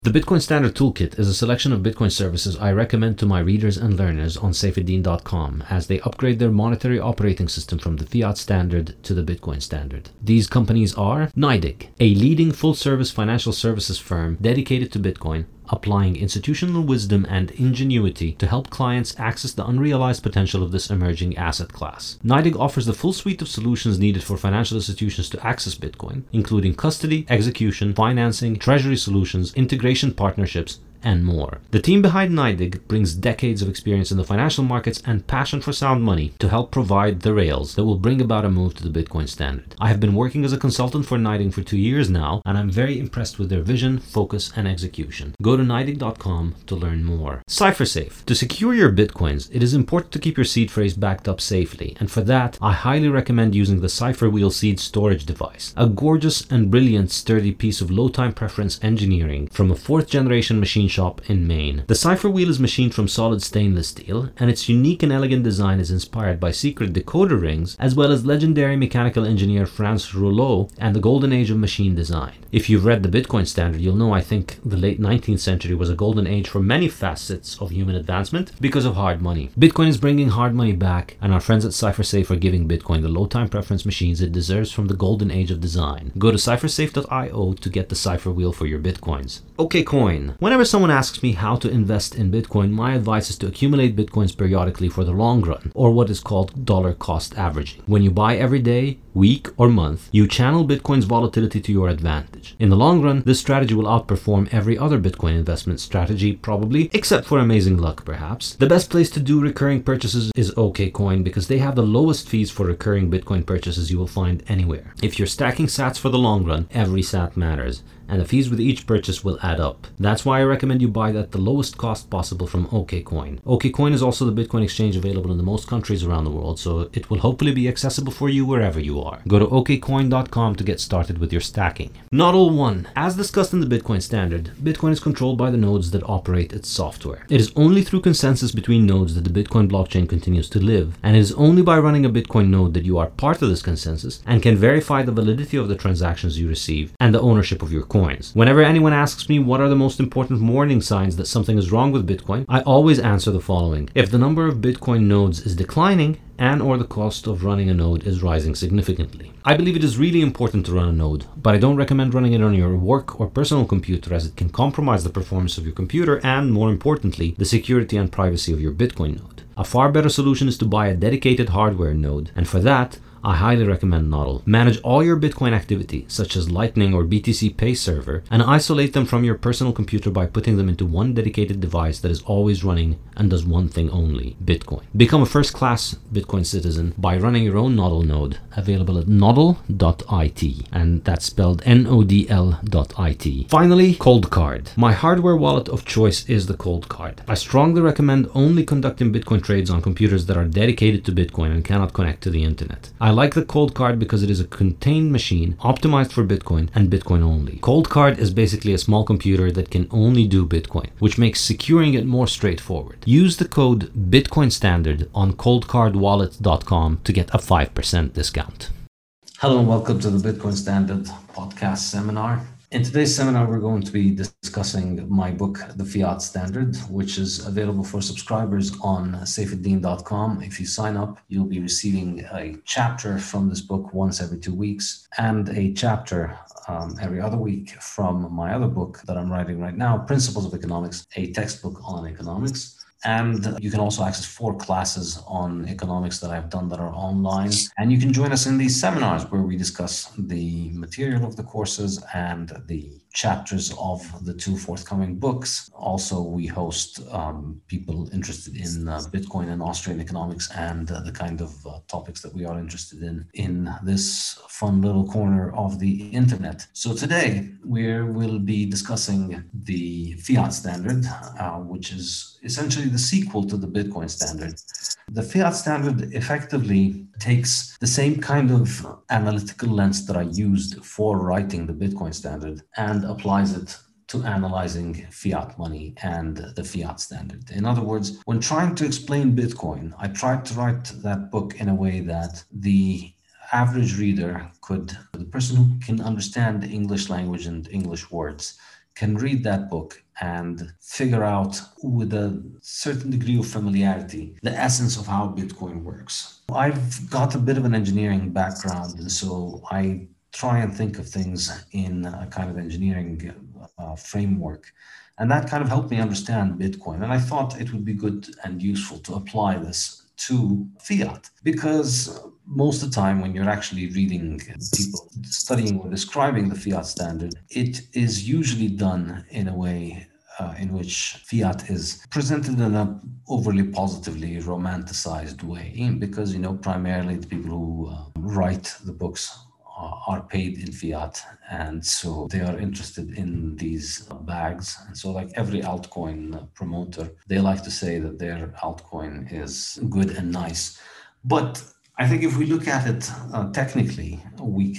The Bitcoin Standard Toolkit is a selection of Bitcoin services I recommend to my readers and learners on saifedean.com as they upgrade their monetary operating system from the fiat standard to the Bitcoin standard. These companies are NYDIG, a leading full-service financial services firm dedicated to Bitcoin, applying institutional wisdom and ingenuity to help clients access the unrealized potential of this emerging asset class. NYDIG offers the full suite of solutions needed for financial institutions to access Bitcoin, including custody, execution, financing, treasury solutions, integration partnerships, and more. The team behind NYDIG brings decades of experience in the financial markets and passion for sound money to help provide the rails that will bring about a move to the Bitcoin standard. I have been working as a consultant for NYDIG for 2 years now, and I'm very impressed with their vision, focus, and execution. Go to nydig.com to learn more. CipherSafe. To secure your Bitcoins, it is important to keep your seed phrase backed up safely, and for that, I highly recommend using the CipherWheel seed storage device, a gorgeous and brilliant sturdy piece of low-time preference engineering from a 4th generation machine shop in Maine. The CipherWheel is machined from solid stainless steel, and its unique and elegant design is inspired by secret decoder rings, as well as legendary mechanical engineer Franz Rouleau and the golden age of machine design. If you've read the Bitcoin standard, you'll know I think the late 19th century was a golden age for many facets of human advancement because of hard money. Bitcoin is bringing hard money back, and our friends at CipherSafe are giving Bitcoin the low-time preference machines it deserves from the golden age of design. Go to cyphersafe.io to get the CipherWheel for your Bitcoins. OKCoin. Whenever someone asks me how to invest in Bitcoin, my advice is to accumulate Bitcoins periodically for the long run, or what is called dollar cost averaging. When you buy every day, week, or month, you channel Bitcoin's volatility to your advantage. In the long run, this strategy will outperform every other Bitcoin investment strategy, probably, except for amazing luck, perhaps. The best place to do recurring purchases is OKCoin because they have the lowest fees for recurring Bitcoin purchases you will find anywhere. If you're stacking sats for the long run, every sat matters, and the fees with each purchase will add up. That's why I recommend you buy at the lowest cost possible from OKCoin. OKCoin is also the Bitcoin exchange available in the most countries around the world, so it will hopefully be accessible for you wherever you are. Go to okcoin.com to get started with your stacking. Nodl 1. As discussed in the Bitcoin standard, Bitcoin is controlled by the nodes that operate its software. It is only through consensus between nodes that the Bitcoin blockchain continues to live, and it is only by running a Bitcoin node that you are part of this consensus and can verify the validity of the transactions you receive and the ownership of your coins. Whenever anyone asks me what are the most important warning signs that something is wrong with Bitcoin, I always answer the following. If the number of Bitcoin nodes is declining and or the cost of running a node is rising significantly. I believe it is really important to run a node, but I don't recommend running it on your work or personal computer as it can compromise the performance of your computer and, more importantly, the security and privacy of your Bitcoin node. A far better solution is to buy a dedicated hardware node, and for that, I highly recommend Nodl. Manage all your Bitcoin activity, such as Lightning or BTC Pay server, and isolate them from your personal computer by putting them into one dedicated device that is always running and does one thing only, Bitcoin. Become a first-class Bitcoin citizen by running your own Nodl node, available at nodl.it, and that's spelled nodl.it. Finally, Coldcard. My hardware wallet of choice is the Coldcard. I strongly recommend only conducting Bitcoin trades on computers that are dedicated to Bitcoin and cannot connect to the internet. I like the Coldcard because it is a contained machine optimized for Bitcoin and Bitcoin only. Coldcard is basically a small computer that can only do Bitcoin, which makes securing it more straightforward. Use the code Bitcoin Standard on coldcardwallet.com to get a 5% discount. Hello and welcome to the Bitcoin Standard podcast seminar. In today's seminar, we're going to be discussing my book, The Fiat Standard, which is available for subscribers on saifedean.com. If you sign up, you'll be receiving a chapter from this book once every 2 weeks and a chapter every other week from my other book that I'm writing right now, Principles of Economics, a textbook on economics. And you can also access 4 classes on economics that I've done that are online. And you can join us in these seminars where we discuss the material of the courses and the chapters of the 2 forthcoming books. Also, we host people interested in Bitcoin and Austrian economics and the kind of topics that we are interested in this fun little corner of the internet. So today we will be discussing the Fiat Standard, which is essentially the sequel to the Bitcoin Standard. The Fiat Standard effectively takes the same kind of analytical lens that I used for writing the Bitcoin Standard and applies it to analyzing fiat money and the Fiat Standard. In other words, when trying to explain Bitcoin, I tried to write that book in a way that the average reader the person who can understand English language and English words, can read that book and figure out with a certain degree of familiarity the essence of how Bitcoin works. I've got a bit of an engineering background, and so I try and think of things in a kind of engineering framework. And that kind of helped me understand Bitcoin. And I thought it would be good and useful to apply this to fiat, because most of the time when you're actually reading people studying or describing the fiat standard, it is usually done in a way in which fiat is presented in a overly positively romanticized way, because primarily the people who write the books are paid in fiat, and so they are interested in these bags. And so like every altcoin promoter, they like to say that their altcoin is good and nice. But I think if we look at it technically, we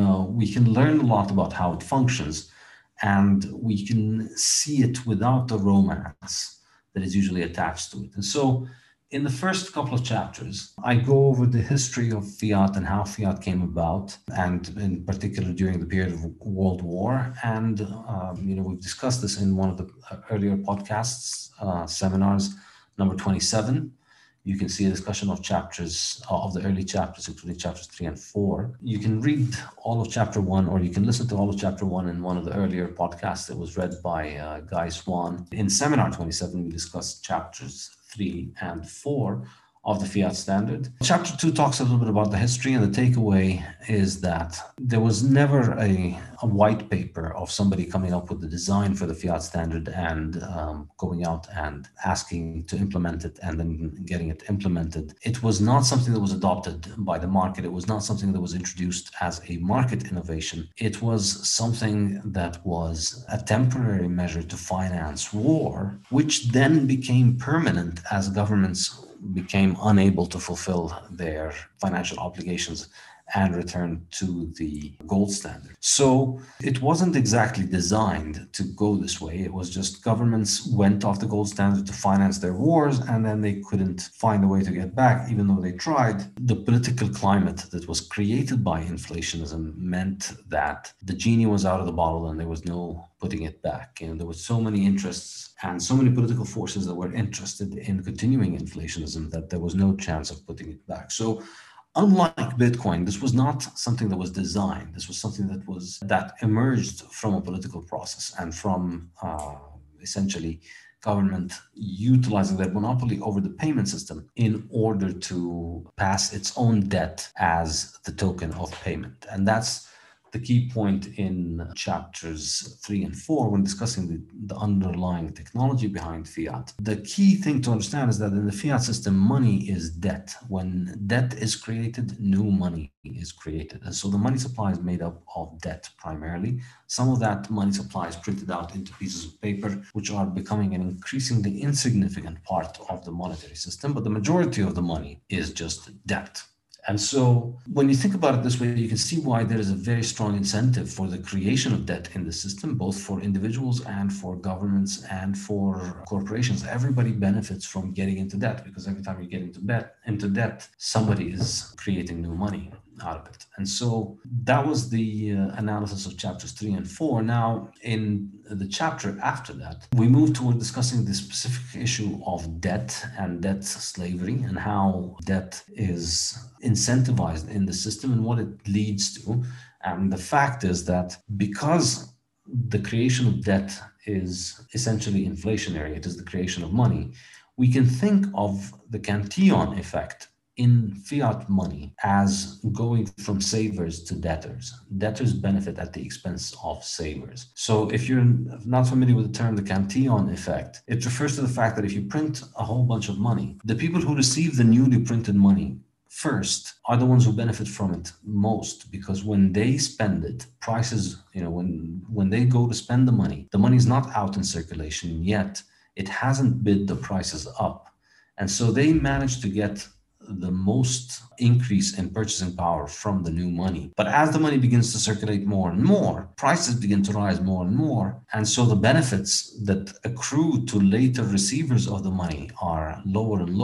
can learn a lot about how it functions, and we can see it without the romance that is usually attached to it. And so in the first couple of chapters, I go over the history of fiat and how fiat came about, and in particular during the period of World War. And we've discussed this in one of the earlier podcasts, seminars, number 27. You can see a discussion of chapters, of the early chapters, including chapters 3 and 4. You can read all of chapter 1, or you can listen to all of chapter 1 in one of the earlier podcasts that was read by Guy Swan. In seminar 27, we discussed chapters 3 and 4 of the fiat standard. Chapter 2 talks a little bit about the history, and the takeaway is that there was never a white paper of somebody coming up with the design for the fiat standard and going out and asking to implement it and then getting it implemented. It was not something that was adopted by the market. It was not something that was introduced as a market innovation. It was something that was a temporary measure to finance war, which then became permanent as governments became unable to fulfill their financial obligations and return to the gold standard. So it wasn't exactly designed to go this way. It was just governments went off the gold standard to finance their wars, and then they couldn't find a way to get back, even though they tried. The political climate that was created by inflationism meant that the genie was out of the bottle and there was no putting it back. There were so many interests and so many political forces that were interested in continuing inflationism that there was no chance of putting it back. So unlike Bitcoin, this was not something that was designed. This was something that emerged from a political process and from essentially government utilizing their monopoly over the payment system in order to pass its own debt as the token of payment. And that's the key point in chapters 3 and 4 when discussing the underlying technology behind fiat. The key thing to understand is that in the fiat system, money is debt. When debt is created, new money is created. And so the money supply is made up of debt primarily. Some of that money supply is printed out into pieces of paper, which are becoming an increasingly insignificant part of the monetary system. But the majority of the money is just debt. And so when you think about it this way, you can see why there is a very strong incentive for the creation of debt in the system, both for individuals and for governments and for corporations. Everybody benefits from getting into debt, because every time you get into debt, somebody is creating new money out of it. And so that was the analysis of chapters 3 and 4. Now, in the chapter after that, we move toward discussing the specific issue of debt and debt slavery and how debt is incentivized in the system and what it leads to. And the fact is that because the creation of debt is essentially inflationary, it is the creation of money, we can think of the Cantillon effect in fiat money as going from savers to debtors. Debtors benefit at the expense of savers. So if you're not familiar with the term, the Cantillon effect, it refers to the fact that if you print a whole bunch of money, the people who receive the newly printed money first are the ones who benefit from it most, because when they spend it, prices, when they go to spend the money is not out in circulation yet. It hasn't bid the prices up. And so they manage to get the most increase in purchasing power from the new money. But as the money begins to circulate more and more, prices begin to rise more and more. And so the benefits that accrue to later receivers of the money are lower and lower.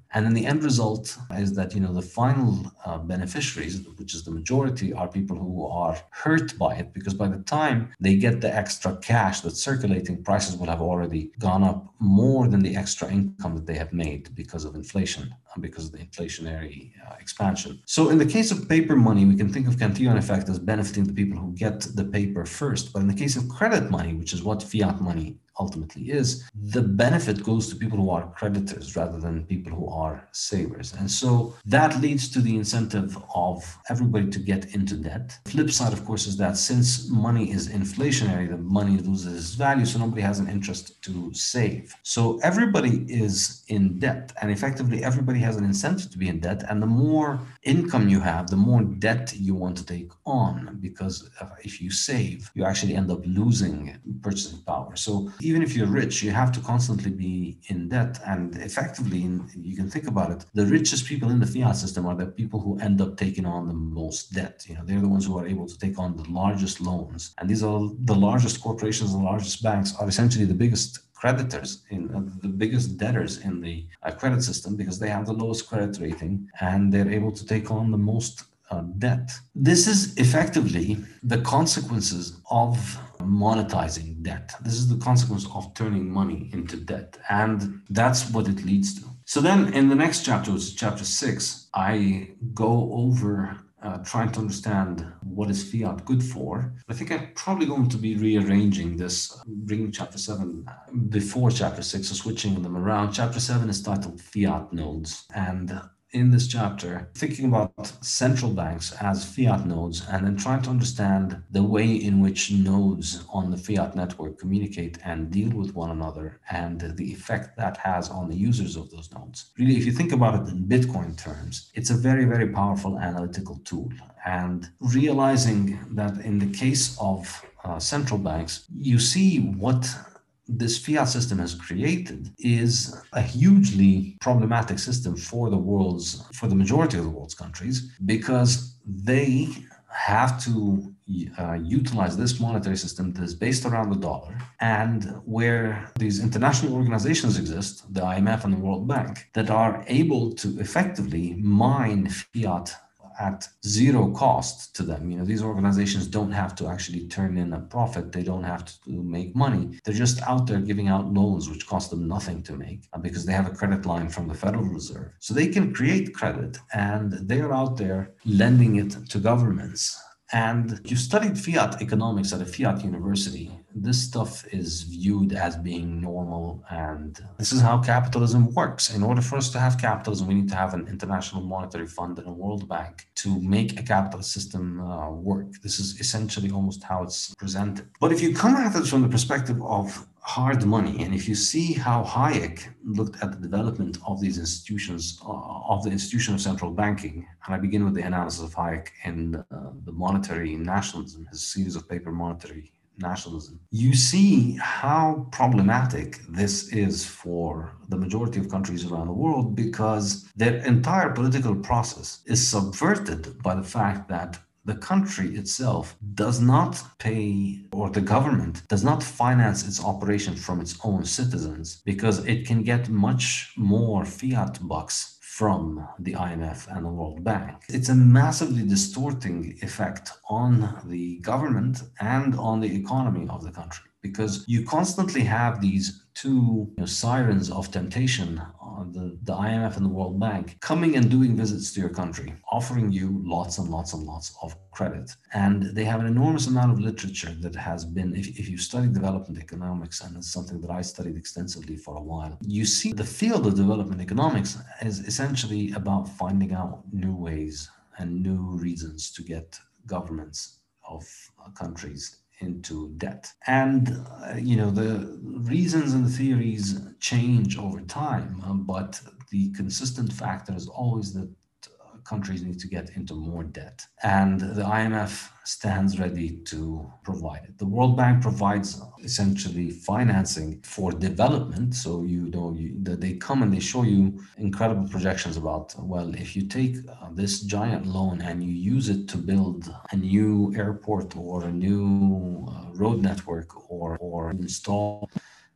And then the end result is that, the final beneficiaries, which is the majority, are people who are hurt by it, because by the time they get the extra cash that's circulating, prices will have already gone up more than the extra income that they have made because of inflation, because of the inflationary expansion. So in the case of paper money, we can think of Cantillon effect as benefiting the people who get the paper first. But in the case of credit money, which is what fiat money ultimately is, the benefit goes to people who are creditors rather than people who are savers. And so that leads to the incentive of everybody to get into debt. The flip side, of course, is that since money is inflationary, the money loses its value, so nobody has an interest to save. So everybody is in debt, and effectively everybody has an incentive to be in debt. And the more income you have, the more debt you want to take on, because if you save, you actually end up losing purchasing power. So even if you're rich, you have to constantly be in debt. And effectively, you can think about it, the richest people in the fiat system are the people who end up taking on the most debt. They're the ones who are able to take on the largest loans. And these are the largest corporations, the largest banks are essentially the biggest creditors, the biggest debtors in the credit system, because they have the lowest credit rating and they're able to take on the most debt. This is effectively the consequences of monetizing debt. This is the consequence of turning money into debt, and that's what it leads to. So then in the next chapter, which is chapter 6, I go over trying to understand what is fiat good for. I think I'm probably going to be rearranging this, bringing chapter 7 before chapter 6, so switching them around. Chapter 7 is titled Fiat Nodes, and in this chapter, thinking about central banks as fiat nodes, and then trying to understand the way in which nodes on the fiat network communicate and deal with one another, and the effect that has on the users of those nodes. Really, if you think about it in Bitcoin terms, it's a very, very powerful analytical tool. And realizing that in the case of central banks, you see what this fiat system has created is a hugely problematic system for the majority of the world's countries, because they have to utilize this monetary system that is based around the dollar, and where these international organizations exist, the IMF and the World Bank, that are able to effectively mine fiat at zero cost to them. These organizations don't have to actually turn in a profit. They don't have to make money. They're just out there giving out loans, which cost them nothing to make, because they have a credit line from the Federal Reserve. So they can create credit, and they're out there lending it to governments. And you studied fiat economics at a fiat university. This stuff is viewed as being normal, and this is how capitalism works. In order for us to have capitalism, we need to have an international monetary fund and a World Bank to make a capitalist system work. This is essentially almost how it's presented. But if you come at it from the perspective of hard money, and if you see how Hayek looked at the development of these institutions, of the institution of central banking, and I begin with the analysis of Hayek in the monetary nationalism, his series of paper Monetary Nationalism, you see how problematic this is for the majority of countries around the world, because their entire political process is subverted by the fact that the country itself does not pay, or the government does not finance its operation from its own citizens, because it can get much more fiat bucks from the IMF and the World Bank. It's a massively distorting effect on the government and on the economy of the country, because you constantly have these two sirens of temptation, the IMF and the World Bank, coming and doing visits to your country, offering you lots and lots and lots of credit. And they have an enormous amount of literature that has been, if you study development economics, and it's something that I studied extensively for a while, you see the field of development economics is essentially about finding out new ways and new reasons to get governments of countries into debt. And, the reasons and the theories change over time, but the consistent factor is always that countries need to get into more debt. And the IMF stands ready to provide it. The World Bank provides essentially financing for development. So, they come and they show you incredible projections about, well, if you take this giant loan and you use it to build a new airport or a new road network, or install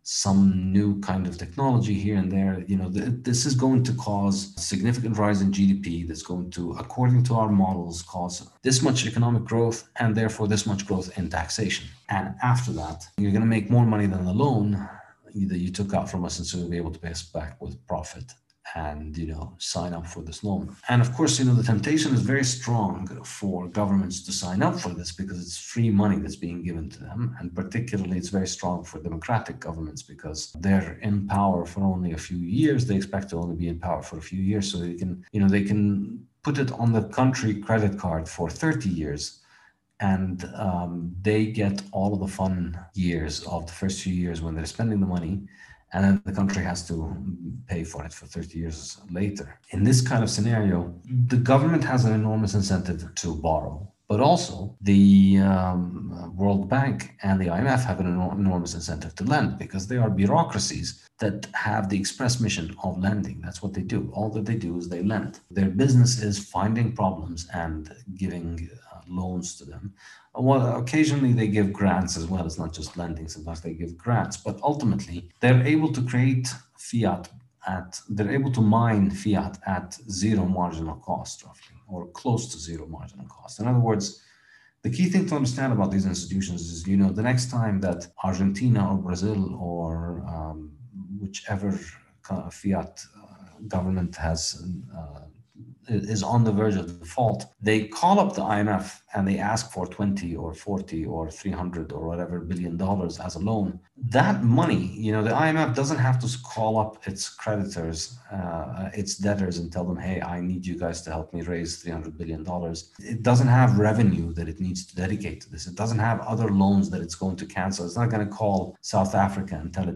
some new kind of technology here and there. This is going to cause a significant rise in GDP that's going to, according to our models, cause this much economic growth and therefore this much growth in taxation. And after that, you're going to make more money than the loan that you took out from us, and so you'll be able to pay us back with profit and sign up for this loan. And of course, the temptation is very strong for governments to sign up for this because it's free money that's being given to them. And particularly it's very strong for democratic governments because they're in power for only a few years. They expect to only be in power for a few years, so they can put it on the country credit card for 30 years. And they get all of the fun years of the first few years when they're spending the money, and then the country has to pay for it for 30 years later. In this kind of scenario, the government has an enormous incentive to borrow, but also the World Bank and the IMF have an enormous incentive to lend because they are bureaucracies that have the express mission of lending. That's what they do. All that they do is they lend. Their business is finding problems and giving loans to them. Well, occasionally they give grants as well. It's not just lending. Sometimes they give grants, but ultimately they're able to create fiat they're able to mine fiat at zero marginal cost, roughly, or close to zero marginal cost. In other words, the key thing to understand about these institutions is, the next time that Argentina or Brazil or whichever fiat government is on the verge of default, they call up the IMF and they ask for 20 or 40 or 300 or whatever $billion as a loan. That money, the IMF doesn't have to call up its creditors, its debtors, and tell them, hey, I need you guys to help me raise $300 billion. It doesn't have revenue that it needs to dedicate to this. It doesn't have other loans that it's going to cancel. It's not going to call South Africa and tell it,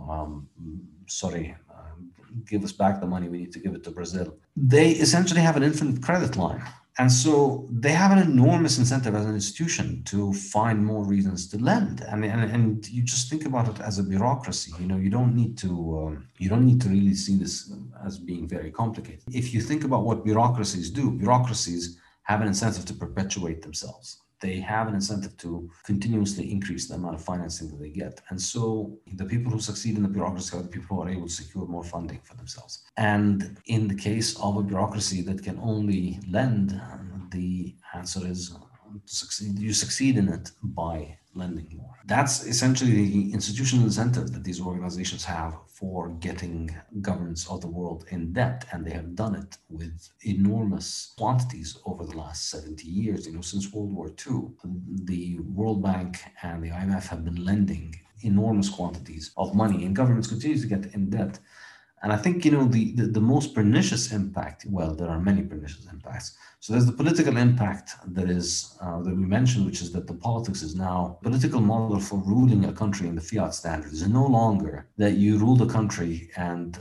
sorry, give us back the money, we need to give it to Brazil. They essentially have an infinite credit line. And so they have an enormous incentive as an institution to find more reasons to lend. And you just think about it as a bureaucracy. You don't need to really see this as being very complicated. If you think about what bureaucracies do, bureaucracies have an incentive to perpetuate themselves. They have an incentive to continuously increase the amount of financing that they get. And so the people who succeed in the bureaucracy are the people who are able to secure more funding for themselves. And in the case of a bureaucracy that can only lend, the answer is to succeed. You succeed in it by lending more. That's essentially the institutional incentive that these organizations have for getting governments of the world in debt, and they have done it with enormous quantities over the last 70 years. Since World War II, the World Bank and the IMF have been lending enormous quantities of money, and governments continue to get in debt. And I think, the most pernicious impact, well, there are many pernicious impacts. So there's the political impact that we mentioned, which is that the political model for ruling a country in the fiat standard is no longer that you rule the country and,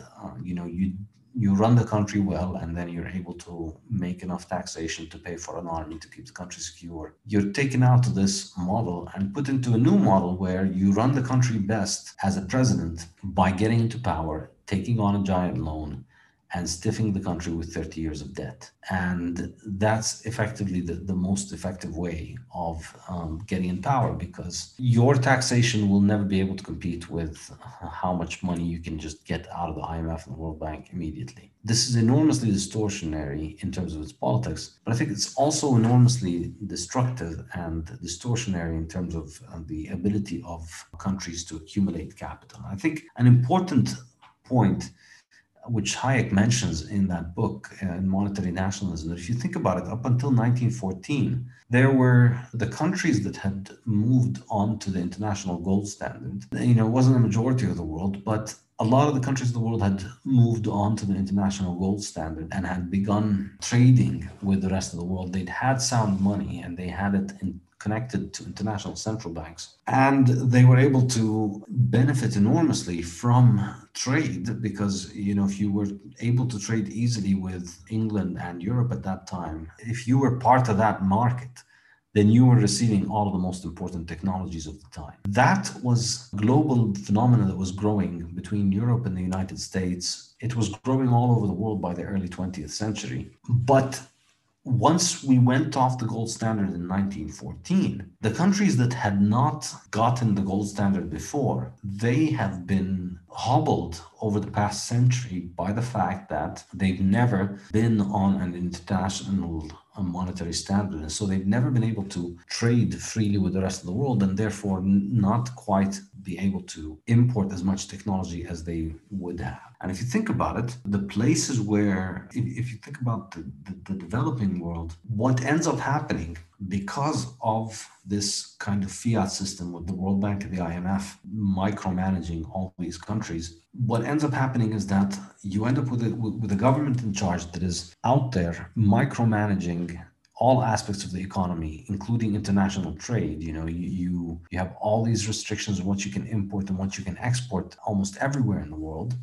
you run the country well, and then you're able to make enough taxation to pay for an army to keep the country secure. You're taken out of this model and put into a new model where you run the country best as a president by getting into power, taking on a giant loan, and stiffing the country with 30 years of debt. And that's effectively the most effective way of getting in power, because your taxation will never be able to compete with how much money you can just get out of the IMF and the World Bank immediately. This is enormously distortionary in terms of its politics, but I think it's also enormously destructive and distortionary in terms of the ability of countries to accumulate capital. I think an important point which Hayek mentions in that book, in Monetary Nationalism, that if you think about it, up until 1914, there were the countries that had moved on to the international gold standard. It wasn't a majority of the world, but a lot of the countries of the world had moved on to the international gold standard and had begun trading with the rest of the world. They'd had sound money, and they had it connected to international central banks. And they were able to benefit enormously from trade because, if you were able to trade easily with England and Europe at that time, if you were part of that market, then you were receiving all of the most important technologies of the time. That was a global phenomenon that was growing between Europe and the United States. It was growing all over the world by the early 20th century. But once we went off the gold standard in 1914, the countries that had not gotten the gold standard before, they have been hobbled over the past century by the fact that they've never been on an international monetary standard. And so they've never been able to trade freely with the rest of the world, and therefore not quite be able to import as much technology as they would have. And if you think about it, the places where, if you think about the developing world, what ends up happening because of this kind of fiat system with the World Bank and the IMF micromanaging all these countries, what ends up happening is that you end up with a government in charge that is out there micromanaging all aspects of the economy, including international trade. You have all these restrictions on what you can import and what you can export almost everywhere in the world.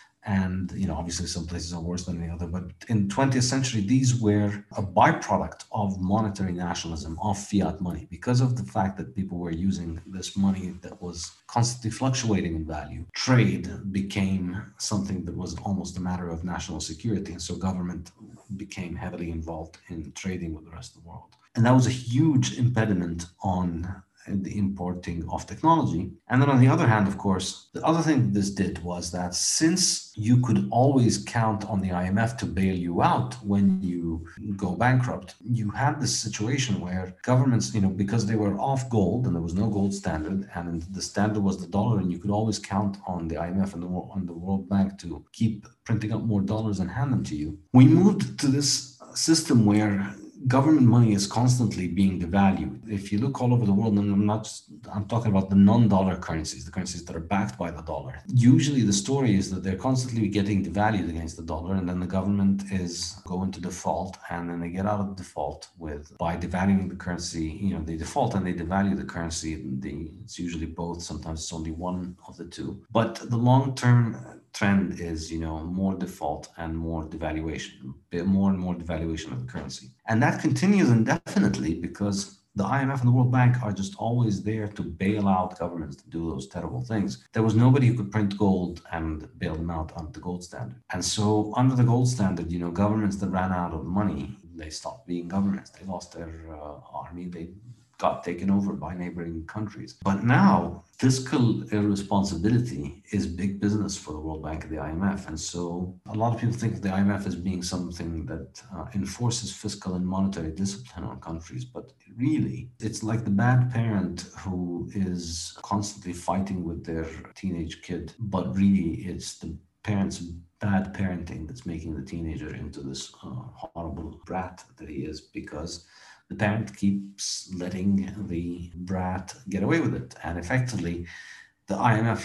And, obviously some places are worse than the other, but in the 20th century, these were a byproduct of monetary nationalism, of fiat money, because of the fact that people were using this money that was constantly fluctuating in value. Trade became something that was almost a matter of national security. And so government became heavily involved in trading with the rest of the world. And that was a huge impediment on the importing of technology. And then on the other hand, of course, the other thing this did was that since you could always count on the IMF to bail you out when you go bankrupt, you had this situation where governments, because they were off gold and there was no gold standard, and the standard was the dollar, and you could always count on the IMF and on the World Bank to keep printing up more dollars and hand them to you. We moved to this system where government money is constantly being devalued. If you look all over the world, and I'm talking about the non-dollar currencies, the currencies that are backed by the dollar. Usually the story is that they're constantly getting devalued against the dollar, and then the government is going to default, and then they get out of default by devaluing the currency. They default and they devalue the currency. It's usually both. Sometimes it's only one of the two. But the long-term trend is, more default and more devaluation, more and more devaluation of the currency. And that continues indefinitely because the IMF and the World Bank are just always there to bail out governments to do those terrible things. There was nobody who could print gold and bail them out under the gold standard. And so under the gold standard, governments that ran out of money, they stopped being governments. They lost their army. They got taken over by neighboring countries. But now fiscal irresponsibility is big business for the World Bank and the IMF. And so a lot of people think of the IMF as being something that enforces fiscal and monetary discipline on countries. But really, it's like the bad parent who is constantly fighting with their teenage kid. But really, it's the parent's bad parenting that's making the teenager into this horrible brat that he is, because the parent keeps letting the brat get away with it. And effectively, the IMF,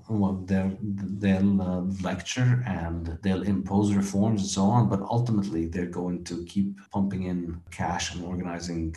they'll lecture and they'll impose reforms and so on, but ultimately they're going to keep pumping in cash and organizing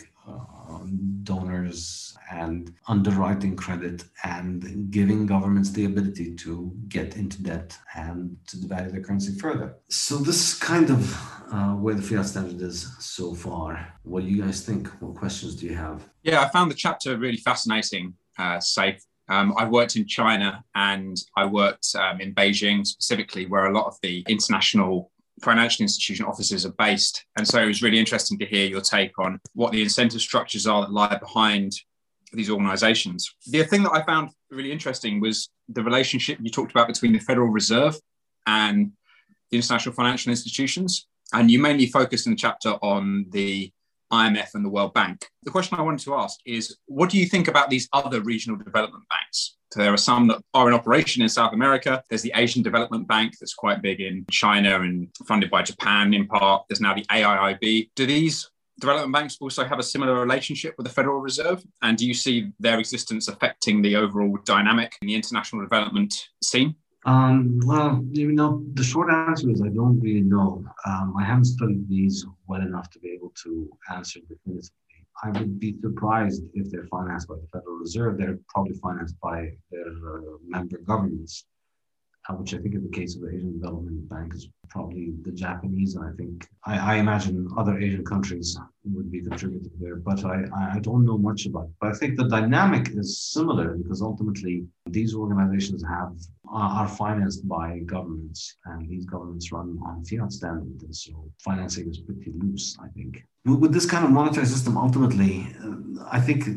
donors and underwriting credit and giving governments the ability to get into debt and to devalue their currency further. So this is kind of where the fiat standard is so far. What do you guys think? What questions do you have? Yeah, I found the chapter really fascinating, Saif. I've worked in China and I worked in Beijing specifically, where a lot of the international financial institution offices are based. And so it was really interesting to hear your take on what the incentive structures are that lie behind these organizations. The thing that I found really interesting was the relationship you talked about between the Federal Reserve and the international financial institutions. And you mainly focused in the chapter on the IMF and the World Bank. The question I wanted to ask is, what do you think about these other regional development banks? So there are some that are in operation in South America. There's the Asian Development Bank that's quite big in China and funded by Japan in part. There's now the AIIB. Do these development banks also have a similar relationship with the Federal Reserve? And do you see their existence affecting the overall dynamic in the international development scene? Well, the short answer is I don't really know. I haven't studied these well enough to be able to answer definitively. I would be surprised if they're financed by the Federal Reserve. They're probably financed by their member governments, which I think in the case of the Asian Development Bank is probably the Japanese. And I imagine other Asian countries would be contributing there, but I don't know much about it. But I think the dynamic is similar because ultimately these organizations have are financed by governments, and these governments run on fiat standard, and so financing is pretty loose, I think. With this kind of monetary system, ultimately, I think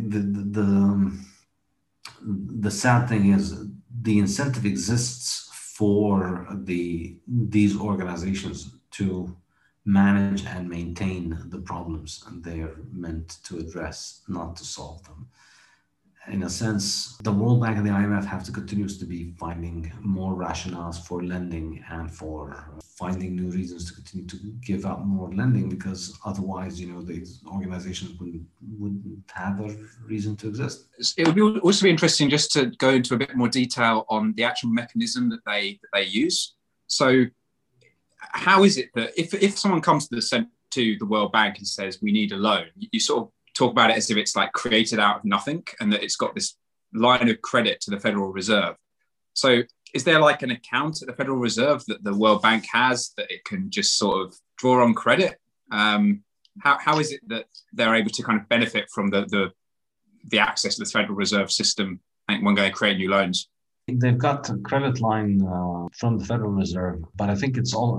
the sad thing is the incentive exists for these organizations to manage and maintain the problems they're meant to address, not to solve them. In a sense, the World Bank and the IMF have to continuously be finding more rationales for lending and for finding new reasons to continue to give out more lending, because otherwise, these organizations wouldn't have a reason to exist. It would also be interesting just to go into a bit more detail on the actual mechanism that they use. So how is it that if someone comes to the World Bank and says, we need a loan, you sort of talk about it as if it's like created out of nothing and that it's got this line of credit to the Federal Reserve. So is there like an account at the Federal Reserve that the World Bank has that it can just sort of draw on credit? How is it that they're able to kind of benefit from the access to the Federal Reserve system when going to create new loans? They've got a credit line from the Federal Reserve, but I think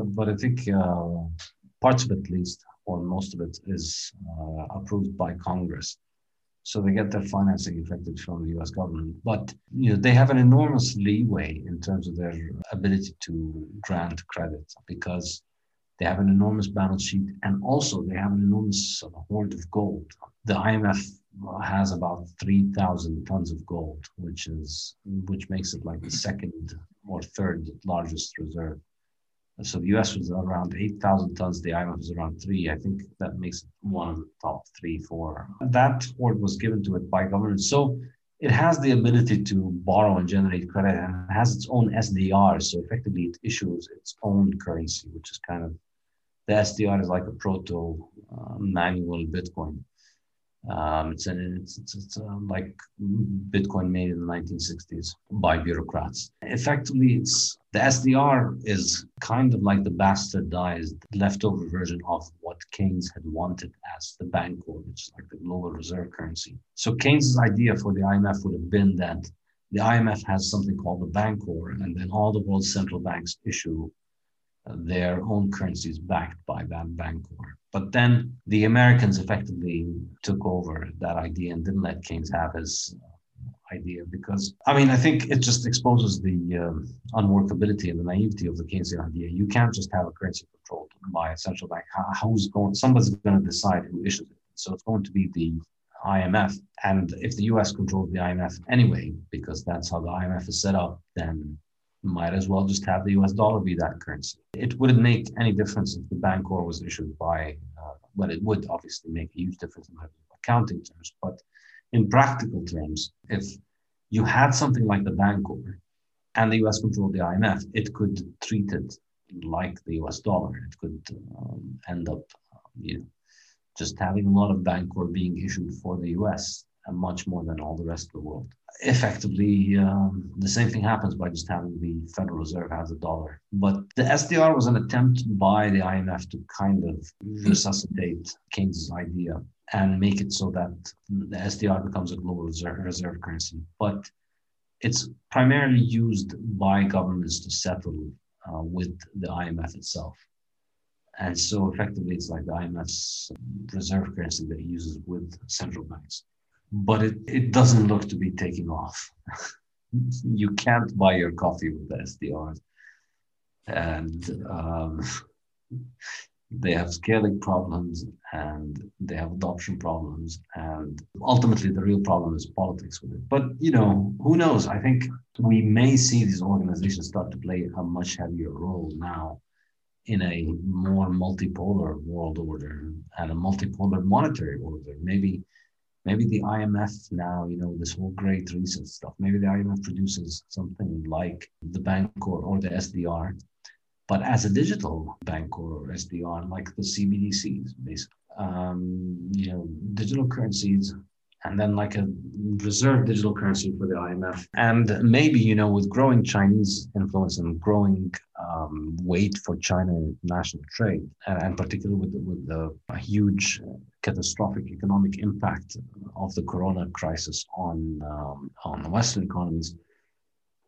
parts of it at least, or most of it, is approved by Congress. So they get their financing effective from the US government. But they have an enormous leeway in terms of their ability to grant credit, because they have an enormous balance sheet, and also they have an enormous hoard of gold. The IMF has about 3,000 tons of gold, which makes it like the second or third largest reserve. So the US was around 8,000 tons, the IMF was around 3. I think that makes it one of the top 3, 4. That hoard was given to it by government. So it has the ability to borrow and generate credit, and it has its own SDR. So effectively it issues its own currency, which is kind of, the SDR is like a proto-manual Bitcoin. It's like Bitcoin made in the 1960s by bureaucrats. Effectively, the SDR is kind of like the bastardized leftover version of what Keynes had wanted as the Bancor, which is like the global reserve currency. So Keynes's idea for the IMF would have been that the IMF has something called the Bancor, and then all the world's central banks issue their own currencies backed by that Bancor. But then the Americans effectively took over that idea and didn't let Keynes have his idea, because, I think it just exposes the unworkability and the naivety of the Keynesian idea. You can't just have a currency controlled by a central bank. Somebody's going to decide who issues it. So it's going to be the IMF. And if the US controls the IMF anyway, because that's how the IMF is set up, then might as well just have the US dollar be that currency. It wouldn't make any difference if the Bancor was issued by, it would obviously make a huge difference in accounting terms, but in practical terms, if you had something like the Bancor and the US controlled the IMF, it could treat it like the US dollar. It could end up, just having a lot of Bancor being issued for the US, and much more than all the rest of the world. Effectively, the same thing happens by just having the Federal Reserve have the dollar. But the SDR was an attempt by the IMF to kind of resuscitate Keynes's idea and make it so that the SDR becomes a global reserve currency. But it's primarily used by governments to settle with the IMF itself. And so effectively, it's like the IMF's reserve currency that it uses with central banks. But it doesn't look to be taking off. You can't buy your coffee with the SDRs. And they have scaling problems, and they have adoption problems. And ultimately, the real problem is politics with it. But, who knows? I think we may see these organizations start to play a much heavier role now in a more multipolar world order and a multipolar monetary order. Maybe the IMF now, this whole Great Reset stuff, maybe the IMF produces something like the Bancor or the SDR, but as a digital Bancor or SDR, like the CBDCs, basically. Digital currencies, and then like a reserve digital currency for the IMF. And maybe, with growing Chinese influence and growing weight for China in international trade, and particularly with the huge catastrophic economic impact of the corona crisis on Western economies,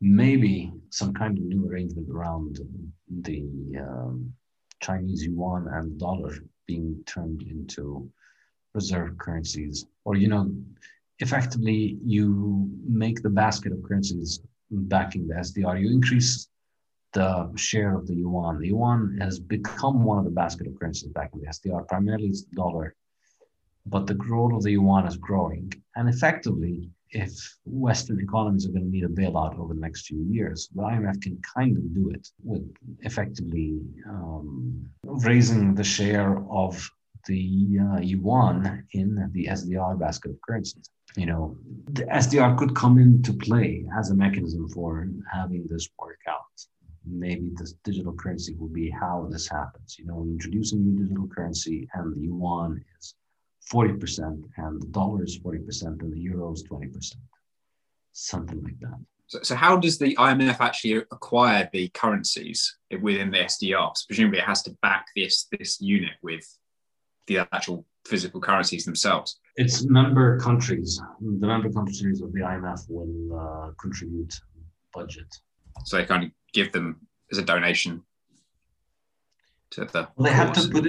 maybe some kind of new arrangement around the Chinese yuan and dollar being turned into reserve currencies, or effectively you make the basket of currencies backing the SDR. You increase the share of the yuan. The yuan has become one of the basket of currencies backing the SDR. Primarily, it's the dollar, but the growth of the yuan is growing. And effectively, if Western economies are going to need a bailout over the next few years, the IMF can kind of do it with effectively raising the share of the yuan in the SDR basket of currencies. The SDR could come into play as a mechanism for having this work out. Maybe this digital currency will be how this happens. We introduce a new digital currency and the yuan is 40% and the dollar is 40% and the euro is 20%, something like that. So how does the IMF actually acquire the currencies within the SDR? So presumably it has to back this unit with the actual physical currencies themselves. It's member countries. The member countries of the IMF will contribute budget. So they kind of give them as a donation to the. Well, they have to put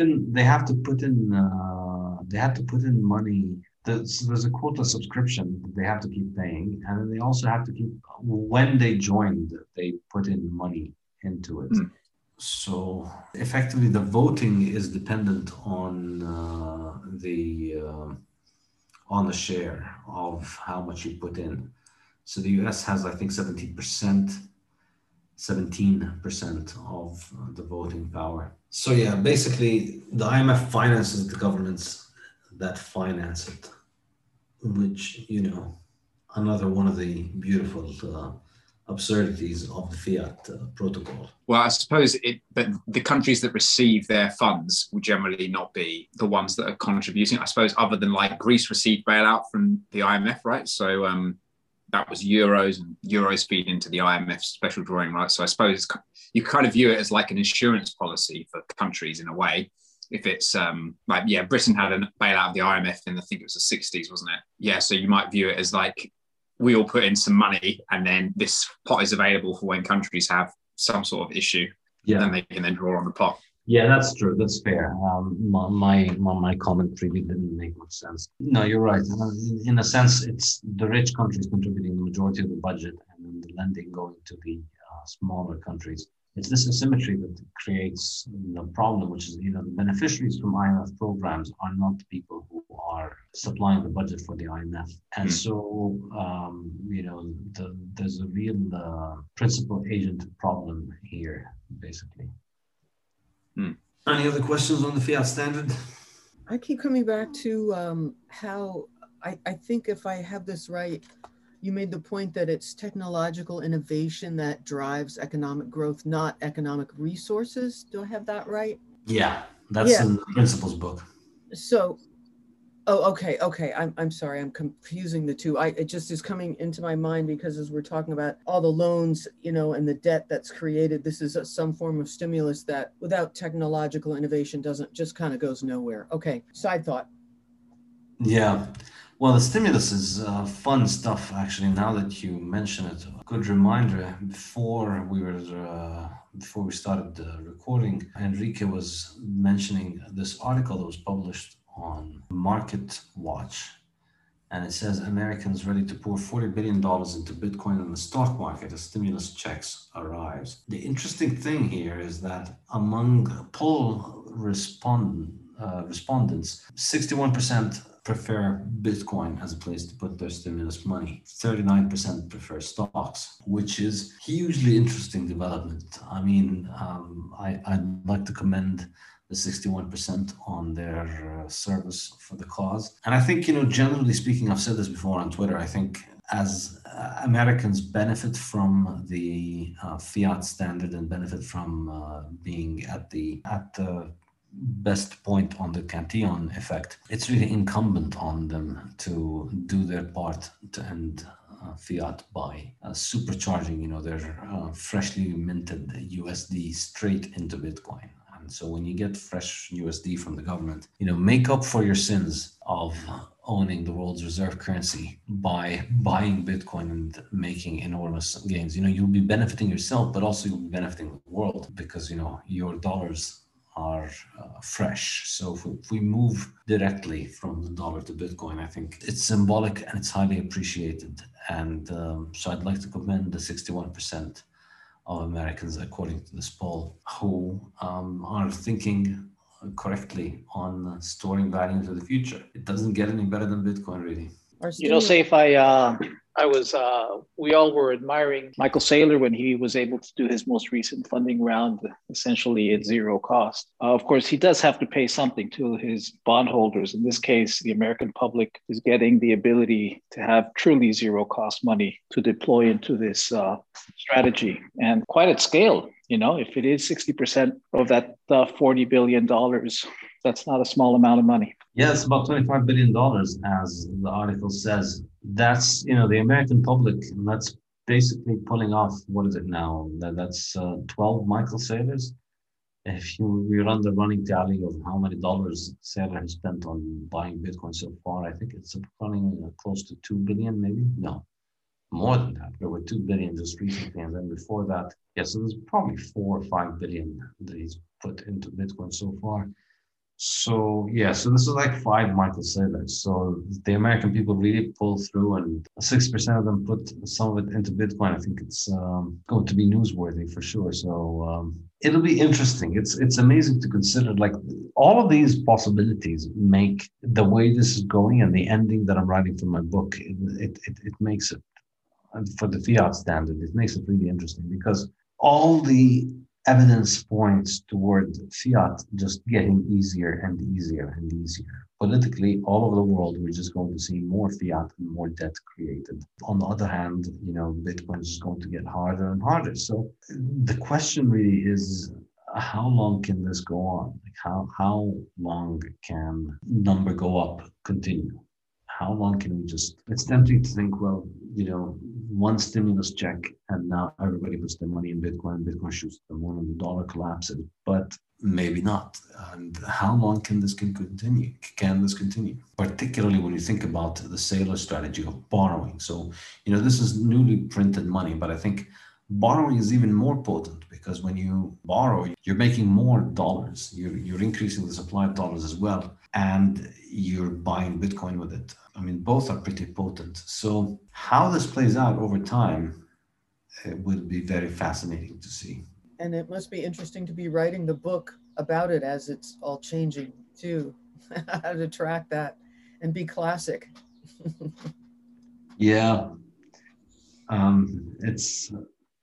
in money. There's a quota subscription that they have to keep paying, and then they also have to keep, when they joined, they put in money into it. So effectively, the voting is dependent on the share of how much you put in. So the US has, I think, 17% of the voting power. So yeah, basically, the IMF finances the governments that finance it, which, another one of the beautiful absurdities of the fiat protocol. Well, I suppose but the countries that receive their funds will generally not be the ones that are contributing. I suppose other than like Greece received bailout from the IMF, right? So that was euros, and euros feed into the IMF special drawing, right? So I suppose you kind of view it as like an insurance policy for countries in a way. If it's Britain had a bailout of the IMF in, I think it was the 60s, wasn't it? Yeah, so you might view it as like, we all put in some money and then this pot is available for when countries have some sort of issue. Yeah. Then they can then draw on the pot. Yeah, that's true. That's fair. My comment really didn't make much sense. No, you're right. In a sense, it's the rich countries contributing the majority of the budget and then the lending going to the smaller countries. It's this asymmetry that creates the problem, which is, the beneficiaries from IMF programs are not the people who are supplying the budget for the IMF. And so, there's a real principal agent problem here, basically. Any other questions on the fiat standard? I keep coming back to how I think, if I have this right, you made the point that it's technological innovation that drives economic growth, not economic resources. Do I have that right? Yeah, that's in the principles book. So, okay. I'm sorry, I'm confusing the two. It just is coming into my mind because as we're talking about all the loans, and the debt that's created, this is some form of stimulus that without technological innovation just kind of goes nowhere. Okay, side thought. Yeah. Well, the stimulus is fun stuff, actually, now that you mention it. A good reminder, before we started recording, Enrique was mentioning this article that was published on Market Watch. And it says, Americans ready to pour $40 billion into Bitcoin in the stock market as stimulus checks arrives. The interesting thing here is that among poll respondents, 61% prefer Bitcoin as a place to put their stimulus money. 39% prefer stocks, which is hugely interesting development. I mean, I'd like to commend the 61% on their service for the cause. And I think, generally speaking, I've said this before on Twitter, I think as Americans benefit from the fiat standard and benefit from being at the best point on the Cantillon effect, it's really incumbent on them to do their part to end fiat by supercharging, their freshly minted USD straight into Bitcoin. And So when you get fresh USD from the government, make up for your sins of owning the world's reserve currency by buying Bitcoin and making enormous gains. You'll be benefiting yourself, but also you'll be benefiting the world because, your dollars are fresh. So if we move directly from the dollar to Bitcoin, I think it's symbolic and it's highly appreciated. And so I'd like to commend the 61% of Americans, according to this poll, who are thinking correctly on storing value into the future. It doesn't get any better than Bitcoin, really. Saif, we all were admiring Michael Saylor when he was able to do his most recent funding round, essentially at zero cost. Of course, he does have to pay something to his bondholders. In this case, the American public is getting the ability to have truly zero cost money to deploy into this strategy, and quite at scale. If it is 60% of that $40 billion, that's not a small amount of money. Yeah, it's about $25 billion, as the article says. That's, the American public, and that's basically pulling off, what is it now? That's 12 Michael Saylors. If we run the running tally of how many dollars Saylor has spent on buying Bitcoin so far, I think it's running close to 2 billion, maybe? No, more than that. There were 2 billion just recently. And then before that, so there's probably 4 or 5 billion that he's put into Bitcoin so far. So so this is like 5 Michael Saylors. So the American people really pull through, and 6% of them put some of it into Bitcoin. I think it's going to be newsworthy for sure. So it'll be interesting. It's amazing to consider. Like, all of these possibilities make the way this is going, and the ending that I'm writing for my book, it makes it, for the fiat standard, it makes it really interesting, because all the evidence points toward fiat just getting easier and easier and easier. Politically, all over the world, we're just going to see more fiat and more debt created. On the other hand, Bitcoin is just going to get harder and harder. So the question really is, how long can this go on? Like, how long can number go up continue? How long can we it's tempting to think, well, one stimulus check and now everybody puts their money in Bitcoin, Bitcoin shoots to the moon and the dollar collapses, but maybe not. And how long can this continue? Can this continue? Particularly when you think about the Saylor strategy of borrowing. So, this is newly printed money, but I think borrowing is even more potent, because when you borrow, you're making more dollars. You're increasing the supply of dollars as well, and you're buying Bitcoin with it. I mean, both are pretty potent. So how this plays out over time, it will be very fascinating to see. And it must be interesting to be writing the book about it as it's all changing too. How to track that and be classic. Yeah. It's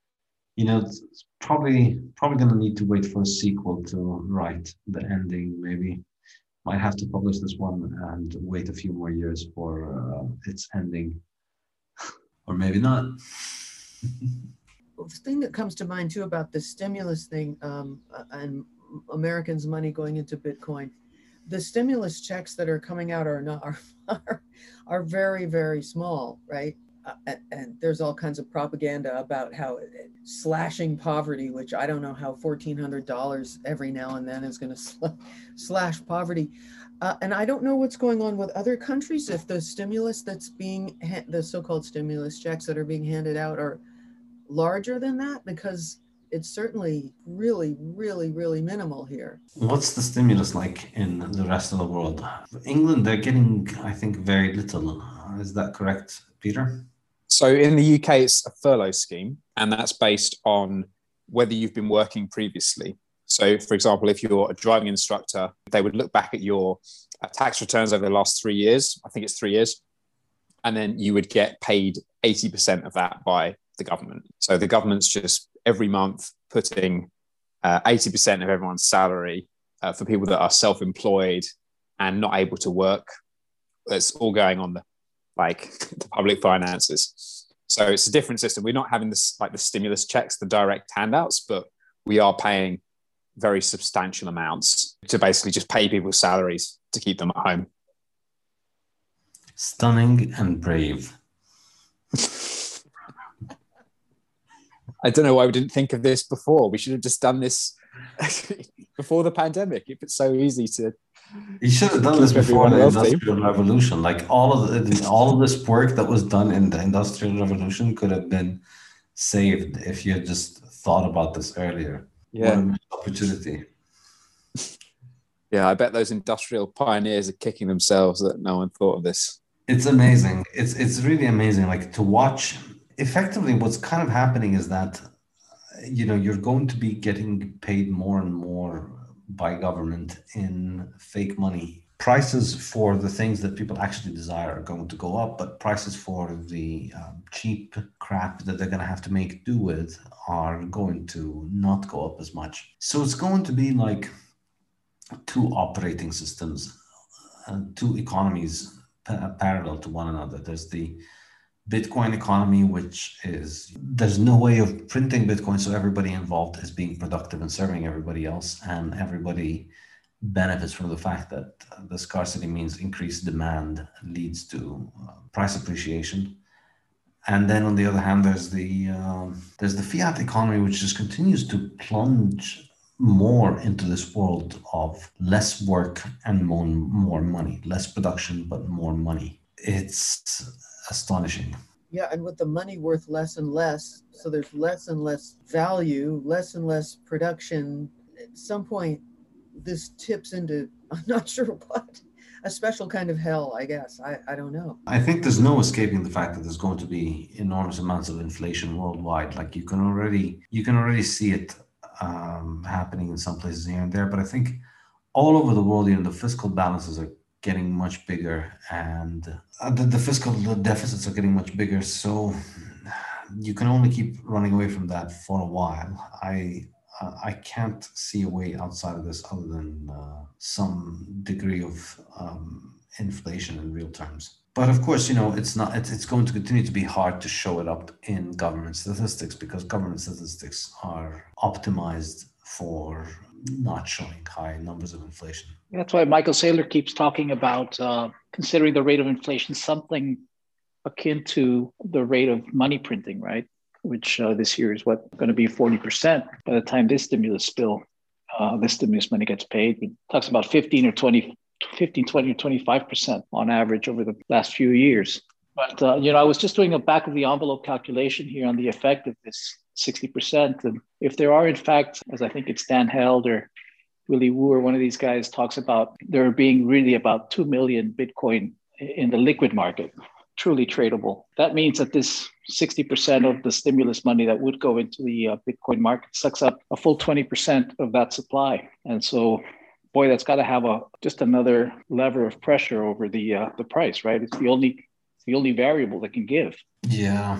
probably going to need to wait for a sequel to write the ending, maybe. Might have to publish this one and wait a few more years for its ending, or maybe not. The thing that comes to mind too about the stimulus thing and Americans' money going into Bitcoin, the stimulus checks that are coming out are very, very small, right? And there's all kinds of propaganda about how slashing poverty, which I don't know how $1,400 every now and then is going to slash poverty. And I don't know what's going on with other countries, if the stimulus that's the so-called stimulus checks that are being handed out are larger than that, because it's certainly really, really, really minimal here. What's the stimulus like in the rest of the world? England, they're getting, I think, very little. Is that correct, Peter? So in the UK, it's a furlough scheme, and that's based on whether you've been working previously. So, for example, if you're a driving instructor, they would look back at your tax returns over the last 3 years. I think it's 3 years. And then you would get paid 80% of that by the government. So the government's just every month putting 80% of everyone's salary for people that are self-employed and not able to work. It's all going on the public finances. So it's a different system. We're not having this like the stimulus checks, the direct handouts, but we are paying very substantial amounts to basically just pay people's salaries to keep them at home. Stunning and brave. I don't know why we didn't think of this before. We should have just done this before the pandemic if it's so easy to You should have done this keep before everyone the wealthy? Industrial Revolution. Like all of this work that was done in the Industrial Revolution could have been saved if you had just thought about this earlier. What a Yeah. missed opportunity. Yeah, I bet those industrial pioneers are kicking themselves that no one thought of this. It's amazing. It's really amazing. Like to watch. Effectively, what's kind of happening is that you're going to be getting paid more and more by government in fake money. Prices for the things that people actually desire are going to go up, but prices for the cheap crap that they're going to have to make do with are going to not go up as much. So it's going to be like two operating systems, two economies parallel to one another. There's the Bitcoin economy, which is there's no way of printing Bitcoin, so everybody involved is being productive and serving everybody else, and everybody benefits from the fact that the scarcity means increased demand leads to price appreciation. And then on the other hand, there's the fiat economy, which just continues to plunge more into this world of less work and more money, less production but more money. It's astonishing. Yeah, and with the money worth less and less, so there's less and less value, less and less production. At some point, this tips into, I'm not sure what, a special kind of hell, I guess. I don't know. I think there's no escaping the fact that there's going to be enormous amounts of inflation worldwide. Like you can already see it happening in some places here and there. But I think all over the world, the fiscal balances are getting much bigger, and the fiscal deficits are getting much bigger. So you can only keep running away from that for a while. I can't see a way outside of this other than some degree of inflation in real terms. But of course, it's going to continue to be hard to show it up in government statistics because government statistics are optimized for not showing high numbers of inflation. That's why Michael Saylor keeps talking about considering the rate of inflation something akin to the rate of money printing, right? Which this year is going to be 40% by the time this stimulus money gets paid. It talks about 20 or 25% on average over the last few years. But, I was just doing a back of the envelope calculation here on the effect of this 60%. And if there are, in fact, as I think it's Dan Held or Willy Woo or one of these guys talks about, there being really about 2 million Bitcoin in the liquid market, truly tradable. That means that this 60% of the stimulus money that would go into the Bitcoin market sucks up a full 20% of that supply. And so, boy, that's got to have just another lever of pressure over the price, right? It's the only variable that can give. Yeah.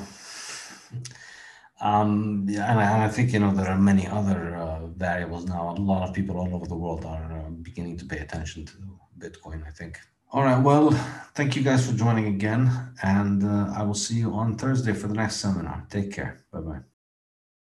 And I think, there are many other variables now. A lot of people all over the world are beginning to pay attention to Bitcoin, I think. All right. Well, thank you guys for joining again. And I will see you on Thursday for the next seminar. Take care. Bye-bye.